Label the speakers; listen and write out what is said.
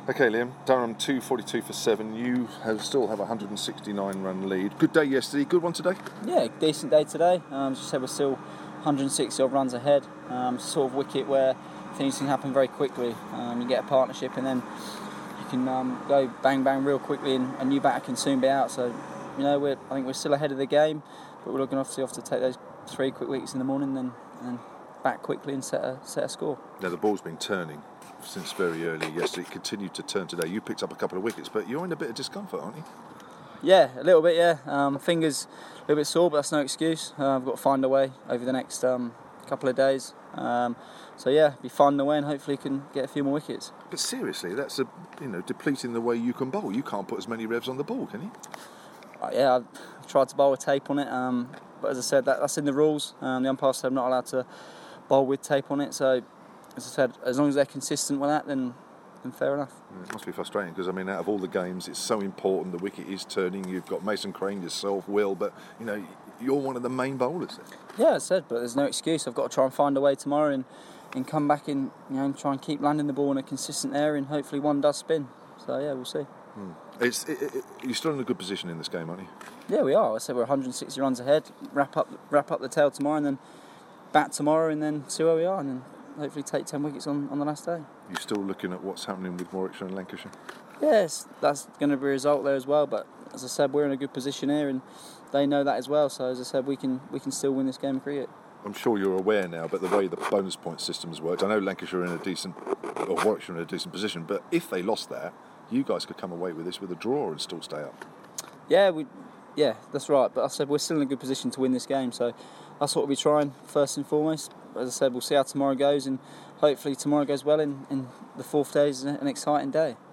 Speaker 1: Okay, Liam, Durham 242 for 7. You still have a 169 run lead. Good day yesterday, good one today?
Speaker 2: Yeah, decent day today. As you said, we're still 160 odd runs ahead. Sort of wicket where things can happen very quickly. You get a partnership and then you can go bang bang real quickly, and a new batter can soon be out. So, I think we're still ahead of the game, but we're looking obviously to take those 3 quick wickets in the morning, and then back quickly and set a score.
Speaker 1: Now the ball's been turning since very early yesterday. It continued to turn today. You picked up a couple of wickets, but you're in a bit of discomfort, aren't you?
Speaker 2: Yeah, a little bit, yeah. Fingers a little bit sore, but that's no excuse. I've got to find a way over the next couple of days. Be finding a way, and hopefully can get a few more wickets.
Speaker 1: But seriously, that's depleting the way you can bowl. You can't put as many revs on the ball, can you?
Speaker 2: I've tried to bowl with tape on it, but as I said, that's in the rules. The umpire said I'm not allowed to bowl with tape on it. So, as I said, as long as they're consistent with that, then fair enough.
Speaker 1: It must be frustrating because, out of all the games, it's so important. The wicket is turning. You've got Mason Crane, yourself, Will, but, you're one of the main bowlers there.
Speaker 2: Yeah, as I said, but there's no excuse. I've got to try and find a way tomorrow and come back and try and keep landing the ball in a consistent area, and hopefully one does spin. So, yeah, we'll see.
Speaker 1: You're still in a good position in this game, aren't you?
Speaker 2: Yeah, we are. I said we're 160 runs ahead. Wrap up the tail tomorrow, and then bat tomorrow, and then see where we are, and then hopefully take 10 wickets on the last day.
Speaker 1: You're still looking at what's happening with Warwickshire and Lancashire?
Speaker 2: Yes, that's going to be a result there as well. But as I said, we're in a good position here, and they know that as well. So as I said, we can still win this game of cricket.
Speaker 1: I'm sure you're aware now, but the way the bonus point system has worked, I know Lancashire are in a decent, or Warwickshire in a decent position, but if they lost that, you guys could come away with this with a draw and still stay up.
Speaker 2: Yeah, that's right. But I said we're still in a good position to win this game, so that's what we'll be trying first and foremost. As I said, we'll see how tomorrow goes, and hopefully tomorrow goes well, and the fourth day is an exciting day.